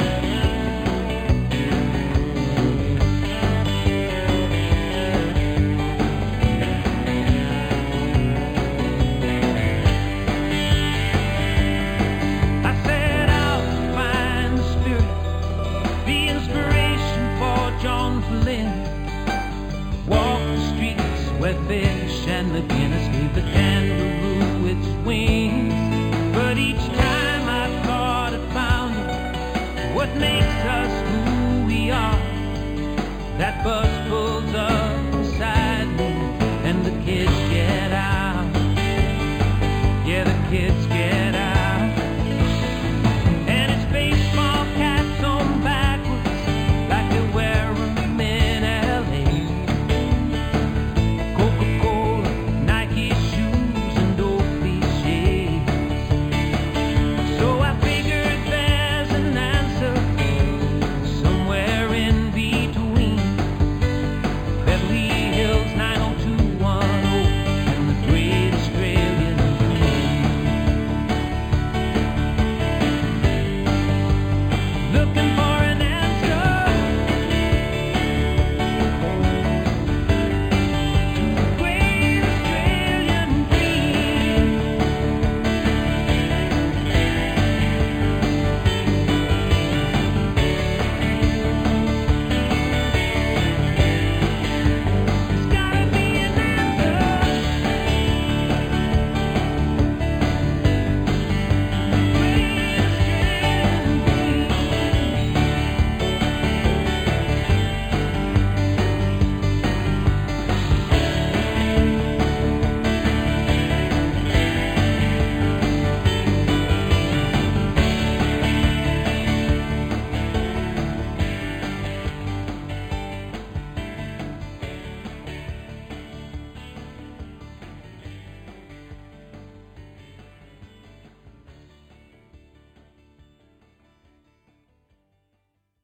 I set out to find the spirit, the inspiration for John Flynn. Walk the streets where fish and the Guinness gave the kangaroo its wings. But each time I thought I'd found it, what makes us who we are. That bus pulls up beside me and the kids get out. Yeah, the kids get out. And it's baseball caps on backwards like they wear them in L.A. Coca-Cola, Nike shoes, and Oakley shades. So I figured there's an answer somewhere in between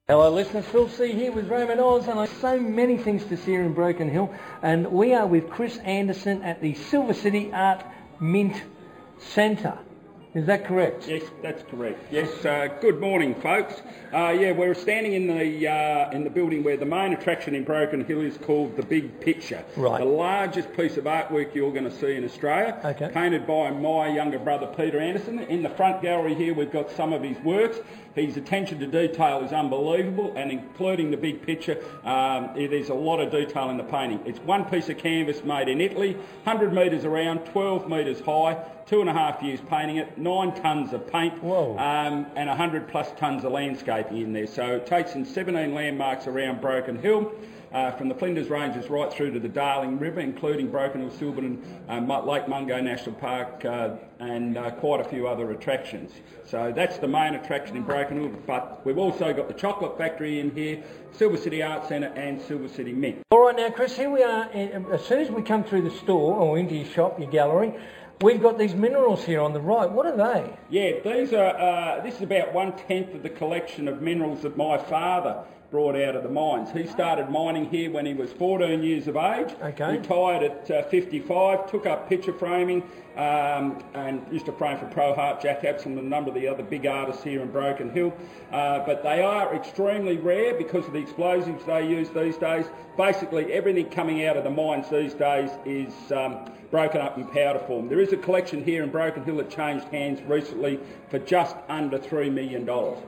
Hello listeners, Phil C here with Raymond Oz, and there's so many things to see here in Broken Hill, and we are with Chris Anderson at the Silver City Art Mint Centre. Is that correct? Yes, that's correct. Yes, good morning, folks. We're standing in the building where the main attraction in Broken Hill is called the Big Picture. Right. The largest piece of artwork you're going to see in Australia. Okay. Painted by my younger brother Peter Anderson. In the front gallery here we've got some of his works. His attention to detail is unbelievable, and including the big picture, there's a lot of detail in the painting. It's one piece of canvas made in Italy, 100 metres around, 12 metres high, 2.5 years painting it, 9 tonnes of paint, and 100 plus tonnes of landscaping in there. So it takes in 17 landmarks around Broken Hill, from the Flinders Ranges right through to the Darling River, including Broken Hill, Silverton, Lake Mungo National Park, and quite a few other attractions. So that's the main attraction in Broken Hill, but we've also got the Chocolate Factory in here, Silver City Art Centre and Silver City Mint. All right, now Chris, here we are. As soon as we come through the store or into your shop, your gallery, we've got these minerals here on the right. What are they? Yeah, these are. This is about 1/10 of the collection of minerals that my father brought out of the mines. He started mining here when he was 14 years of age, retired at 55, took up picture framing, and used to frame for Pro Harp, Jack Epsom and a number of the other big artists here in Broken Hill. But they are extremely rare because of the explosives they use these days. Basically everything coming out of the mines these days is broken up in powder form. There is a collection here in Broken Hill that changed hands recently for just under $3 million.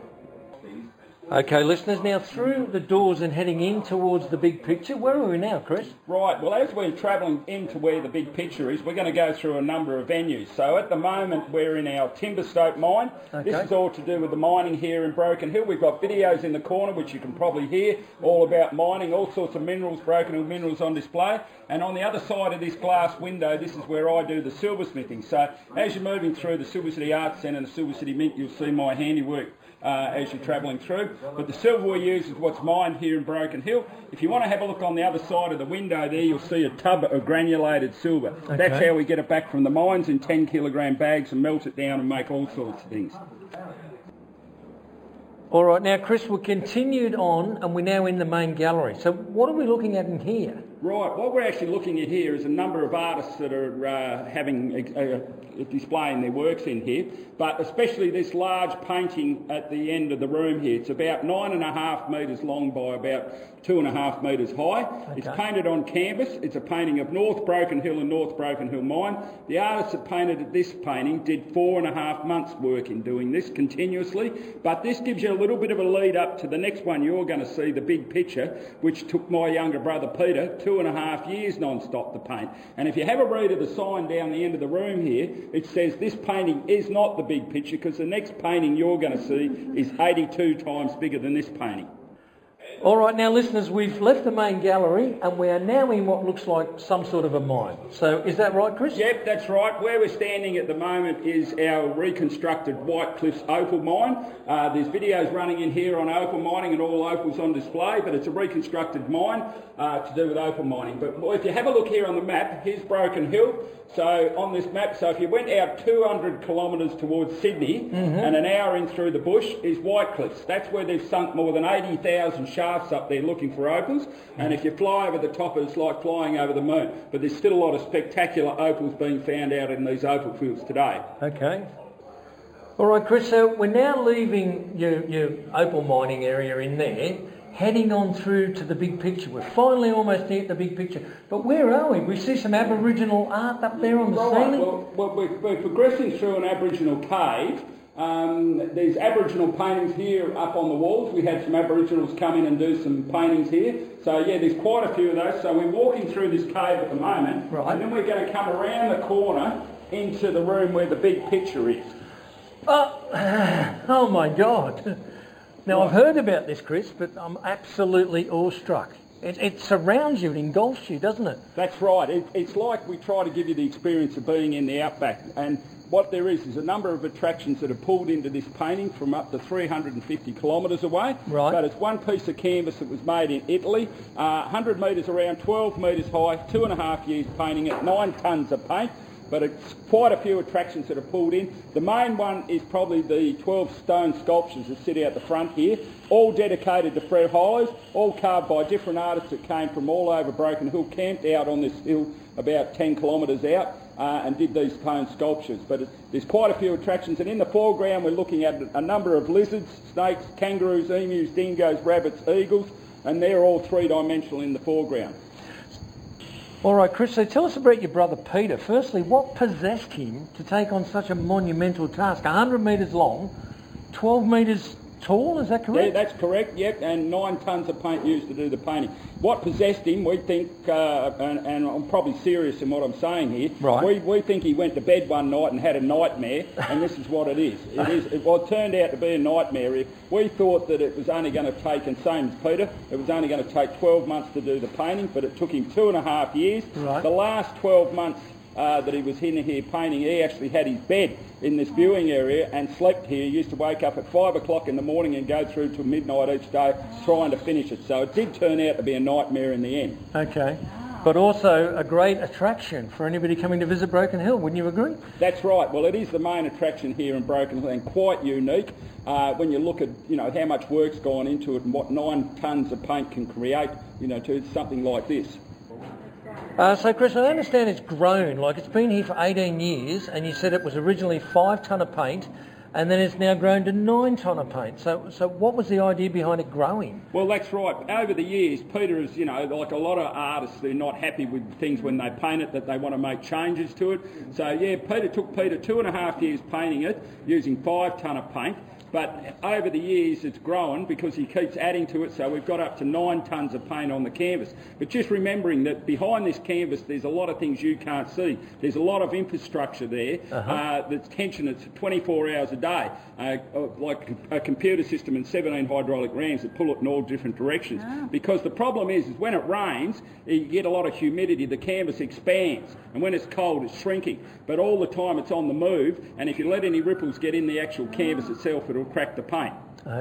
Okay, listeners, now through the doors and heading in towards the big picture. Where are we now, Chris? Right, well, as we're travelling into where the big picture is, we're going to go through a number of venues. So at the moment, we're in our Timberstoke mine. Okay. This is all to do with the mining here in Broken Hill. We've got videos in the corner, which you can probably hear, all about mining, all sorts of minerals, Broken Hill minerals on display. And on the other side of this glass window, this is where I do the silversmithing. So as you're moving through the Silver City Art Centre and the Silver City Mint, you'll see my handiwork as you're travelling through. But the silver we use is what's mined here in Broken Hill. If you want to have a look on the other side of the window there, you'll see a tub of granulated silver. Okay. That's how we get it back from the mines in 10 kilogram bags and melt it down and make all sorts of things. All right, now Chris, we're continued on and we're now in the main gallery. So what are we looking at in here? Right, what we're actually looking at here is a number of artists that are displaying their works in here, but especially this large painting at the end of the room here. It's about 9.5 metres long by about 2.5 metres high. Okay. It's painted on canvas. It's a painting of North Broken Hill and North Broken Hill Mine. The artist that painted this painting did 4.5 months work in doing this continuously, but this gives you a little bit of a lead up to the next one you're going to see, the big picture, which took my younger brother Peter 2.5 years non-stop to paint. And if you have a read of the sign down the end of the room here, it says this painting is not the big picture because the next painting you're going to see is 82 times bigger than this painting. All right, now listeners, we've left the main gallery and we are now in what looks like some sort of a mine. So is that right, Chris? Yep, that's right. Where we're standing at the moment is our reconstructed White Cliffs opal mine. There's videos running in here on opal mining and all opals on display, but it's a reconstructed mine to do with opal mining. But if you have a look here on the map, here's Broken Hill. So on this map, so if you went out 200 kilometres towards Sydney and an hour in through the bush is White Cliffs. That's where they've sunk more than 80,000 shafts up there looking for opals. And if you fly over the top, it's like flying over the moon. But there's still a lot of spectacular opals being found out in these opal fields today. Okay. All right, Chris, so we're now leaving your opal mining area in there, heading on through to the big picture. We're finally almost near the big picture. But where are we? We see some Aboriginal art up there on the ceiling. Well, we're progressing through an Aboriginal cave. There's Aboriginal paintings here up on the walls. We had some Aboriginals come in and do some paintings here. So yeah, there's quite a few of those. So we're walking through this cave at the moment. Right. And then we're going to come around the corner into the room where the big picture is. Oh my God. Now, I've heard about this, Chris, but I'm absolutely awestruck. It surrounds you, it engulfs you, doesn't it? That's right. It's like we try to give you the experience of being in the outback. And what there is a number of attractions that are pulled into this painting from up to 350 kilometres away. Right. But it's one piece of canvas that was made in Italy, 100 metres around, 12 metres high, 2.5 years painting it, 9 tonnes of paint. but it's quite a few attractions that are pulled in. The main one is probably the 12 stone sculptures that sit out the front here, all dedicated to Fred Hollows, all carved by different artists that came from all over Broken Hill, camped out on this hill about 10 kilometres out and did these stone sculptures. But there's quite a few attractions, and in the foreground we're looking at a number of lizards, snakes, kangaroos, emus, dingoes, rabbits, eagles, and they're all three-dimensional in the foreground. All right, Chris, so tell us about your brother Peter. Firstly, what possessed him to take on such a monumental task? 100 metres long, 12 metres tall, is that correct? Yeah, that's correct, yep, and 9 tonnes of paint used to do the painting. What possessed him, we think, and I'm probably serious in what I'm saying here, right. we think he went to bed one night and had a nightmare, and this is what it is. It turned out to be a nightmare. We thought that it was only going to take, and same as Peter, it was only going to take 12 months to do the painting, but it took him 2.5 years. Right. The last 12 months that he was in here painting, he actually had his bed in this viewing area and slept here. He used to wake up at 5 o'clock in the morning and go through till midnight each day trying to finish it. So it did turn out to be a nightmare in the end. Okay. But also a great attraction for anybody coming to visit Broken Hill, wouldn't you agree? That's right. Well, it is the main attraction here in Broken Hill and quite unique when you look at, how much work's gone into it and what 9 tonnes of paint can create, to something like this. So, Chris, I understand it's grown, like it's been here for 18 years, and you said it was originally 5 tonne of paint, and then it's now grown to 9 tonne of paint. So what was the idea behind it growing? Well, that's right. Over the years, Peter is, like a lot of artists, they're not happy with things when they paint it, that they want to make changes to it. So, yeah, took Peter 2.5 years painting it, using 5 tonne of paint. But over the years it's grown because he keeps adding to it, so we've got up to 9 tonnes of paint on the canvas. But just remembering that behind this canvas there's a lot of things you can't see. There's a lot of infrastructure there that's tension. It's 24 hours a day, like a computer system and 17 hydraulic rams that pull it in all different directions. Because the problem is when it rains, you get a lot of humidity, the canvas expands, and when it's cold it's shrinking. But all the time it's on the move, and if you let any ripples get in the actual canvas itself, it'll crack the paint.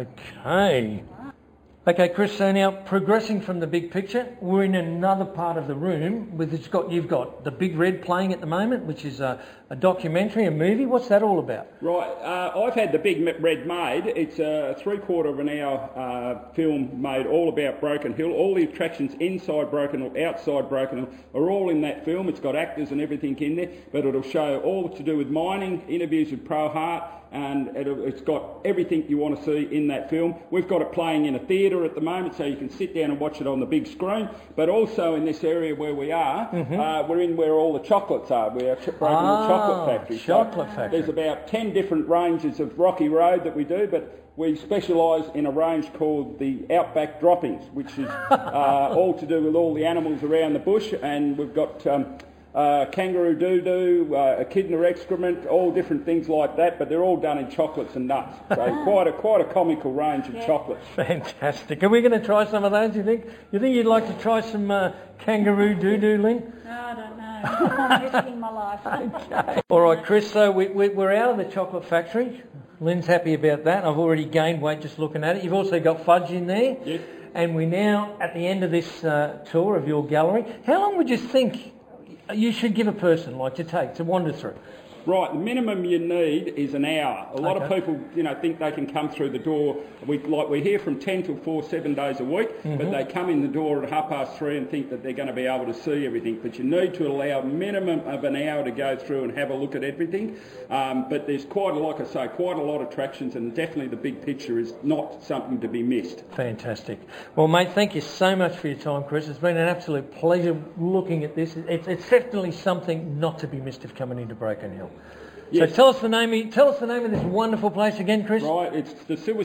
Okay, Chris, so now progressing from the big picture, we're in another part of the room with you've got The Big Red playing at the moment, which is a documentary, a movie. What's that all about? Right, I've had The Big Red made. It's a 3/4 of an hour film made all about Broken Hill. All the attractions inside Broken Hill, outside Broken Hill are all in that film. It's got actors and everything in there, but it'll show all to do with mining, interviews with Pro Hart, and it's got everything you want to see in that film. We've got it playing in a theatre at the moment, so you can sit down and watch it on the big screen. But also in this area where we are, we're in where all the chocolates are. We're Broken Hill Chocolate Factory. Chocolate Factory. There's about 10 different ranges of Rocky Road that we do, but we specialise in a range called the Outback Droppings, which is all to do with all the animals around the bush, and we've got kangaroo doo-doo, echidna excrement, all different things like that, but they're all done in chocolates and nuts. So quite a comical range of chocolates. Fantastic. Are we going to try some of those, you think? You think you'd like to try some kangaroo doo-doo, Lynn? No, I don't know. I'm risking my life. Okay. All right, Chris, so we're out of the chocolate factory. Lynn's happy about that. I've already gained weight just looking at it. You've also got fudge in there. Yes. And we're now at the end of this tour of your gallery. How long would you think you should give a person to wander through? Right, the minimum you need is an hour. A lot of people, think they can come through the door. We're here from 10 till 4, 7 days a week, but they come in the door at 3:30 and think that they're going to be able to see everything. But you need to allow a minimum of an hour to go through and have a look at everything. But there's quite a lot of attractions, and definitely the big picture is not something to be missed. Fantastic. Well, mate, thank you so much for your time, Chris. It's been an absolute pleasure looking at this. It's definitely something not to be missed if coming into Broken Hill. Yes. So tell us the name of this wonderful place again, Chris. Right, it's the Silver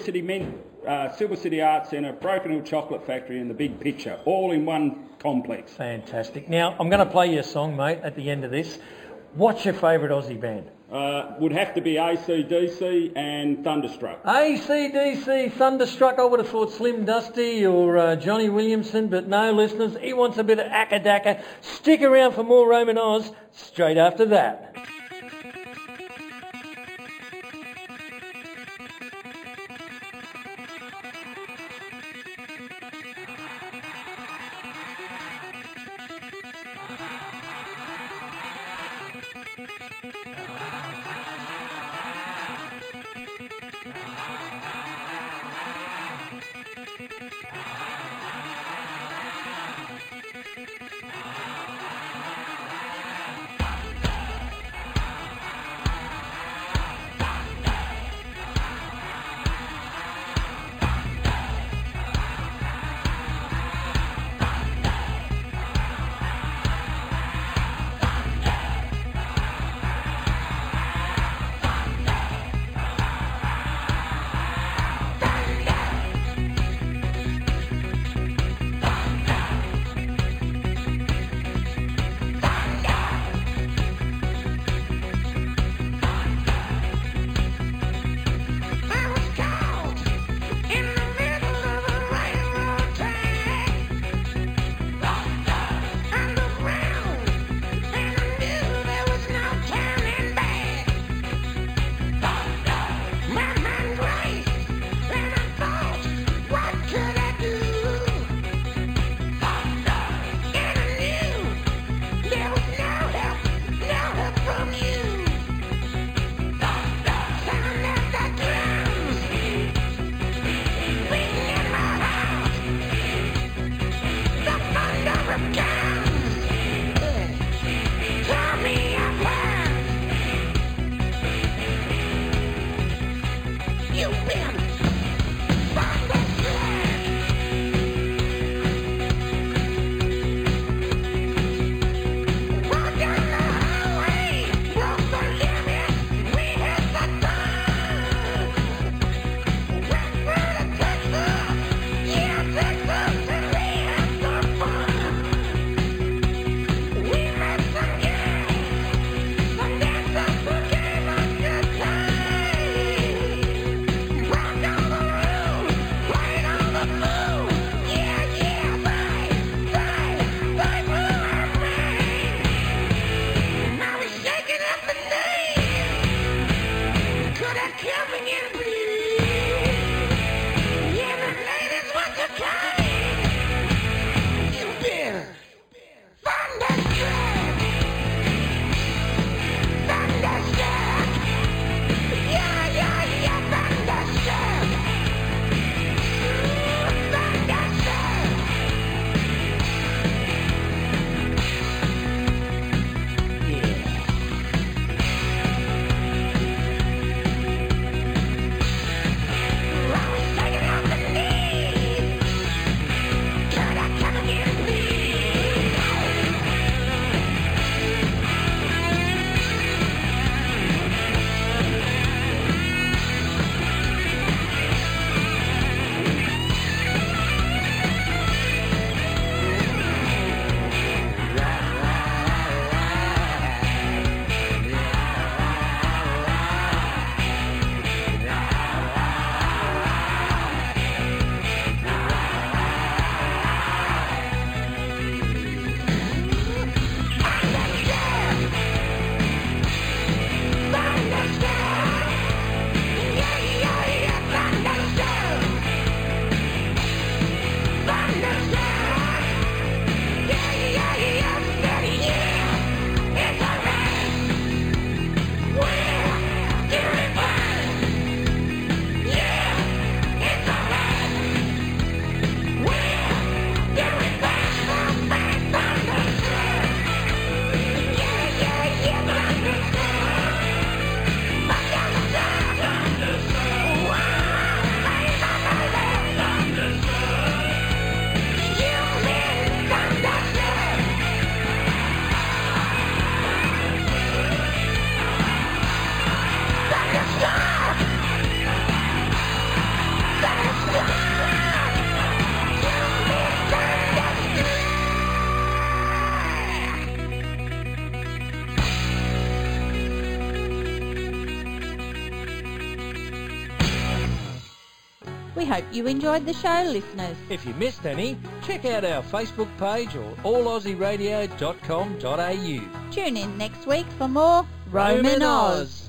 City Arts Centre, Broken Hill Chocolate Factory, and the Big Picture, all in one complex. Fantastic. Now, I'm going to play you a song, mate, at the end of this. What's your favourite Aussie band? Would have to be AC/DC and Thunderstruck. AC/DC, Thunderstruck. I would have thought Slim Dusty or Johnny Williamson, but no, listeners, he wants a bit of Akadaka. Stick around for more Roman Oz straight after that. We hope you enjoyed the show, listeners. If you missed any, check out our Facebook page or allaussieradio.com.au. Tune in next week for more Roman Oz.